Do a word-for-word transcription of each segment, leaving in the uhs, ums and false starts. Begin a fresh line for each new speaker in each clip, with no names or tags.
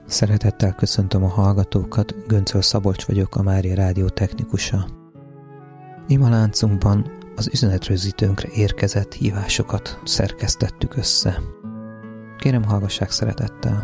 Szeretettel köszöntöm a hallgatókat, Göncöl Szabolcs vagyok, a Mária Rádió technikusa. Ima láncunkban az üzenetrögzítőnkre érkezett hívásokat szerkesztettük össze. Kérem, hallgassák szeretettel.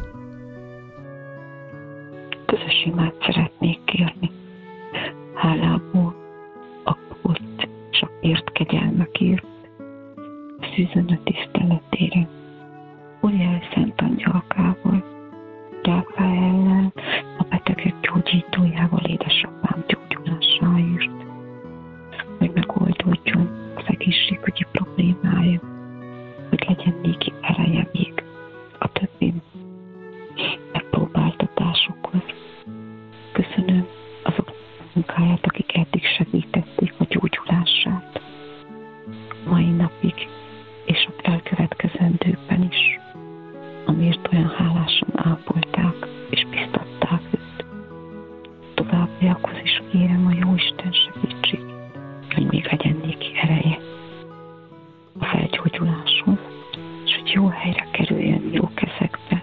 Közös imát szeretnék kérni. Hálából a kapott és a ért kegyelmekért, a szűzőnő tiszteletére, Uriel Szent Angyalkával, Ráfáellel, a betegek gyógyítójával, édesapám gyógyulásáért, hogy megoldódjon az egészségügyi problémája, hogy legyen néki ereje még a többi megpróbáltatásokhoz. Köszönöm azok munkáját, akik eddig segítették a gyógyulását, mai napig és a elkövetkezendőkben is, amiért olyan hálásan ápolták és biztatták őt. Továbbiakhoz is kérem a Jóisten segítségét, hogy még legyen néki ereje a felgyógyuláshoz, és hogy jó helyre kerüljön, jó kezekbe.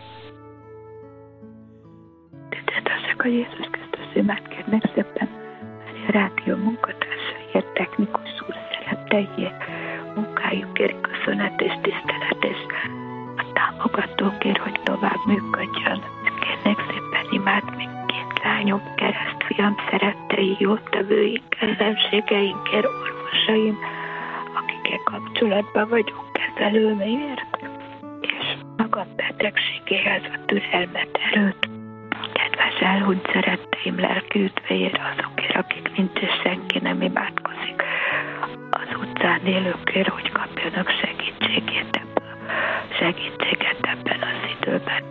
Tiszteltessek a Jézus Krisztus imát kérnek szépen, a rádió munkatársaiért, technikus úr szeretteiért, munkájukért köszönet és tisztelet, és a támogatókért, hogy tovább működjön. Kérnek szépen imát még két lányom, keresztfiam, szerettei, jótevőink, ellenségeinkért, orvosaim, akikkel kapcsolatban vagyunk, kezelőmért, és magam betegségéhez a türelmet, erőt, kedves elhunyt szeretteim lelki üdvéért, azokért, akik nincs és senki nem imádkozik, az utcán élőkért, hogy kapjanak segítségét ebből, segítséget ebben az időben.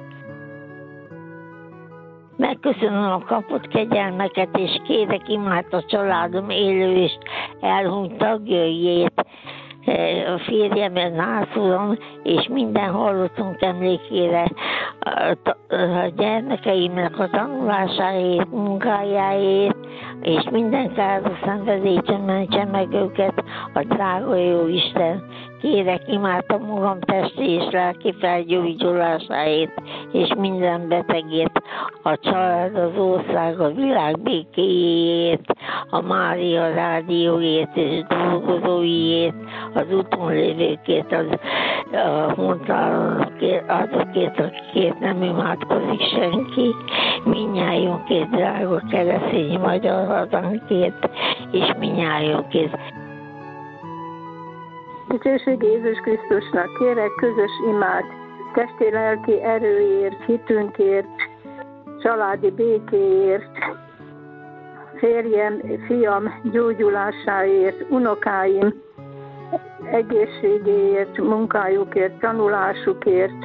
Megköszönöm a kapott kegyelmeket, és kérek imát a családom élő és elhunyt tagjaiét, a férjemet, nászulom, és minden hallottunk emlékére, a gyermekeimnek a tanulásáért, munkájáért, és minden káros szenvedésen mentse meg őket a drága jó Isten. Kérek imát a magam testi és lelki felgyógyulásáért, és minden betegért, a család, az ország, a világ békéjét, a Mária Rádióért és dolgozóiért, az úton lévőkért, az a hontalanokért, azokért, akikért nem imádkozik senki, mindnyájunkért, drága keresztény magyar hazánkért, és mindnyájunkért.
Dicsőség Jézus Krisztusnak, kérek közös imát, testi-lelki erőért, hitünkért, családi békéért, férjem, fiam gyógyulásáért, unokáim egészségéért, munkájukért, tanulásukért,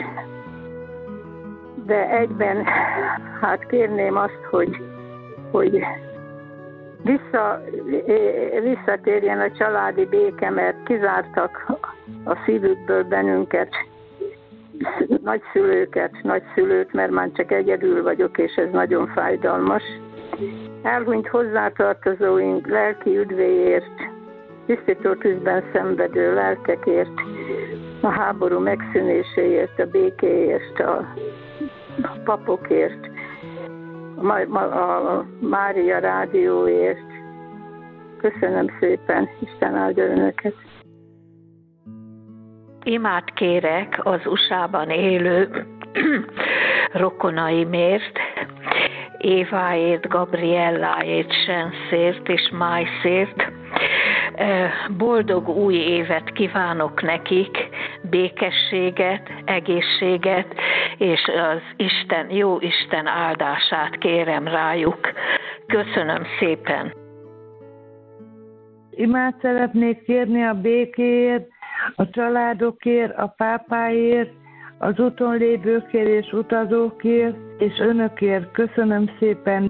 de egyben hát kérném azt, hogy, hogy Vissza, visszatérjen a családi béke, mert kizártak a szívükből bennünket, nagyszülőket, nagyszülőt, mert már csak egyedül vagyok, és ez nagyon fájdalmas. Elhunyt hozzátartozóink lelki üdvéért, tisztító tűzben szenvedő lelkekért, a háború megszűnéséért, a békéért, a papokért, a, a Mária Rádióért. Köszönöm szépen, Isten áldja önöket.
Imát kérek az u es á-ban élő rokonaimért, Éváért, Gabrielláért, Senszért és Májszért. Boldog új évet kívánok nekik, békességet, egészséget, és az Isten, jó Isten áldását kérem rájuk. Köszönöm szépen!
Imát szeretnék kérni a békéért, a családokért, a pápáért, az úton lévőkért és utazókért, és önökért. Köszönöm szépen!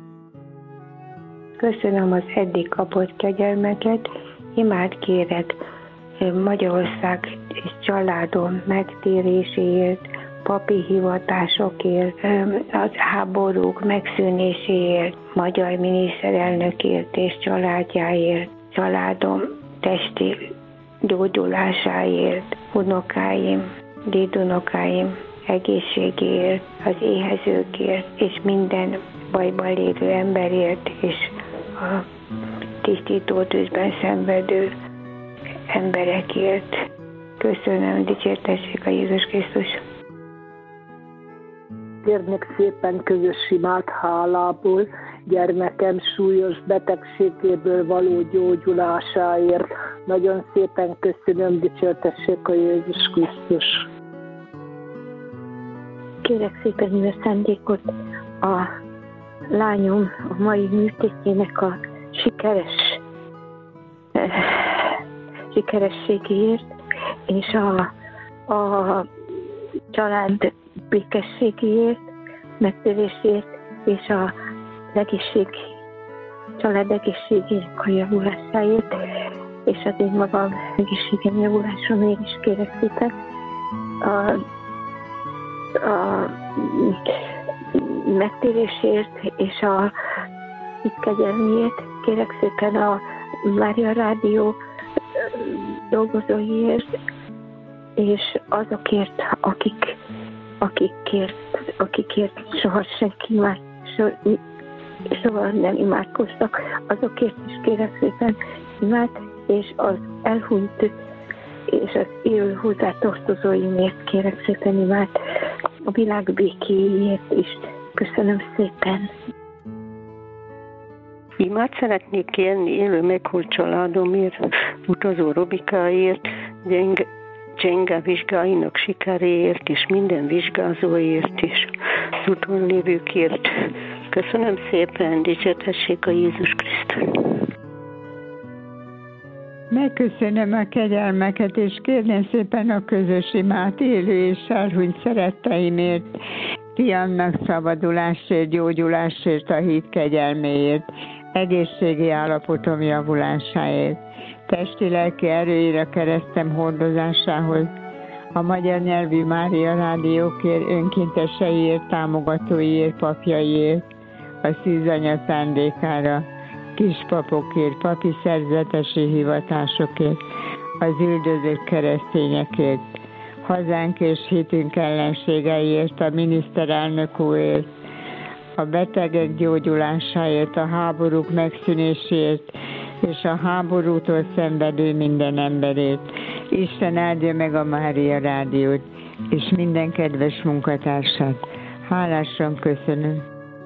Köszönöm az eddig kapott kegyelmeket, imát kérek Magyarország és családom megtéréséért, papi hivatásokért, az háborúk megszűnéséért, magyar miniszterelnökért és családjáért, családom testi gyógyulásáért, unokáim, dédunokáim egészségért, az éhezőkért, és minden bajban lévő emberért, és a tisztító tűzben szenvedő emberekért. Köszönöm, dicsértessék a Jézus Krisztus.
Kérnék szépen közös imát hálából gyermekem súlyos betegségéből való gyógyulásáért. Nagyon szépen köszönöm, dicsértessék a Jézus Krisztus.
Kérek szépen mivel szándékot a lányom a mai műtétjének a sikeres eh, sikerességéért, és a, a család békességéért, megtérésért, és a egészség, család egészségének a javulásáért, és az én magam egészségem javulása mégis kérek szépen. A, a megtérésért és a itt kegyelmiért kérek szépen a Mária Rádió dolgozóiért, és azokért, akik, akikért, akikért soha senki már so, soha nem imádkoztak, azokért is kérek szépen imát, és az elhunyt és az élő hozzátartozóimért kérek szépen imát, a világ békéjéért is. Köszönöm szépen!
Imát szeretnék kérni élő meghalt családomért, utazó Robikáért, gyenge, gyenge vizsgáinak sikeréért, és minden vizsgázóért, és az úton lévőkért. Köszönöm szépen, dicsértessék a Jézus Krisztus!
Megköszönöm a kegyelmeket, és kérném szépen a közös imát élő és elhunyt szeretteimért, fiamnak szabadulásért, gyógyulásért, a hit kegyelméért, egészségi állapotom javulásáért, testi-lelki erőire keresztem hordozásához, a magyar nyelvű Mária Rádiókért, önkénteseiért, támogatóiért, papjaiért, a szűzanya szándékára, kispapokért, papi szerzetesi hivatásokért, az üldözött keresztényekért, hazánk és hitünk ellenségeiért, a miniszterelnök úrért, a betegek gyógyulásáért, a háborúk megszűnéséért, és a háborútól szenvedő minden emberért. Isten áldja meg a Mária Rádiót, és minden kedves munkatársat. Hálásan köszönöm.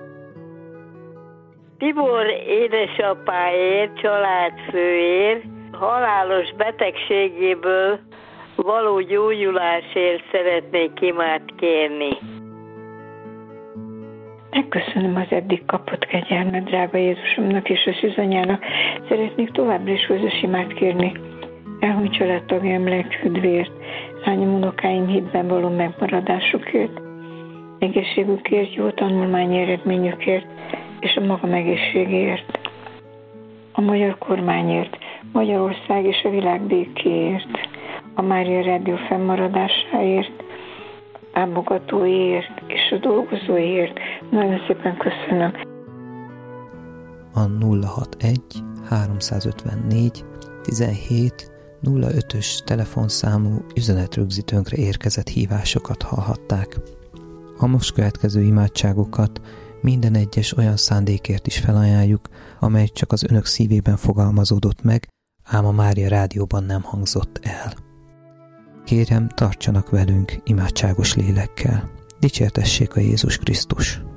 Tibor édesapáért, családfőért, halálos betegségéből való gyógyulásért szeretnék imát kérni.
Megköszönöm az eddig kapott kegyelmet, drága Jézusomnak és a szűzanyának. Szeretnék továbbra is közös imát kérni. Elhunyt családtagjaim lelküdvért, lányom, unokáim hitben való megmaradásukért, egészségükért, jó tanulmányi eredményükért, és a magam egészségéért, a magyar kormányért, Magyarország és a világ békéért, a Mária Rádió fennmaradásáért, támogatóiért és a dolgozóiért. Nagyon szépen köszönöm.
A nulla hatvanegy háromszázötvennégy tizenhét nulla ötös telefonszámú üzenetrögzítőnkre érkezett hívásokat hallhatták. A most következő imádságokat minden egyes olyan szándékért is felajánljuk, amely csak az önök szívében fogalmazódott meg, ám a Mária Rádióban nem hangzott el. Kérem, tartsanak velünk imádságos lélekkel. Dicsértessék a Jézus Krisztus!